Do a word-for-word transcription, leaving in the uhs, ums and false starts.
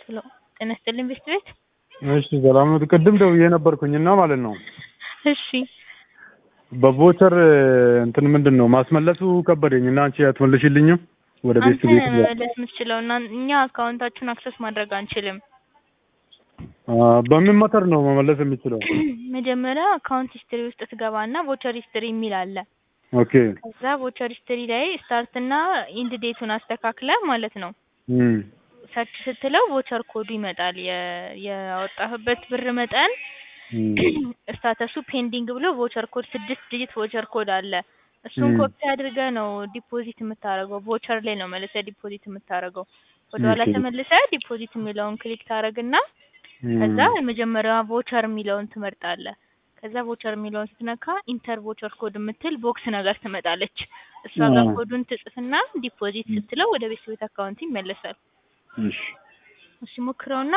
ሄሎ ጤና ይስጥልኝ ቤስት ቤት። እሺ ሰላም ነው። ቅድም ደውዬ ነበርኩኝና ማለት ነው። እሺ በቮቸር እንትን ምንድነው ማስመለሱ ከበደኝና አንቺ አትመልሽልኝም ወደ ቤስት ቤት? አንተ መመለስ የምትችለው እና እኛ አካውንታችሁን አክሰስ ማድረግ አንችልም። በምን መተር ነው መመለስ የምችለው? መጀመሪያ አካውንት ሂስትሪ ውስጥ ትገባና ቮቸር ሂስትሪ የሚል አለ። ኦኬ ከዛ ቮቸር ሂስትሪ ላይ ስታርት እና ኢንድ ዴቱን አስተካክለ ማለት ነው። እም ሰርች ስትለው ቮቸር ኮዱ ይመጣል። ያወጣህበት ብር መጠን ስታተሱ ፔንዲንግ ብሎ ቮቸር ኮድ ስድስት ዲጂት ቮቸር ኮድ አለ። እሱን ኮፒ አድርገህ ነው ዲፖዚት የምታረገው። ቮቸር ላይ ነው መልሰህ ዲፖዚት የምታረገው። ወደኋላ ተመልሰህ ዲፖዚት የሚለውን ክሊክ ታረግና ከዛ የመጀመሪያዋ ቮቸር የሚለውን ትመርጣለህ። ከዛ ቮቸር የሚለውን ስትነካ ኢንተር ቮቸር ኮድ የምትል ቦክስ ነገር ትመጣለች። እሷ ጋር ኮዱን ትጽፍና ዲፖዚት ስትለው ወደ ቤት ቤት አካውንት ይመለሳል። እሺ እሺ ሞክረውና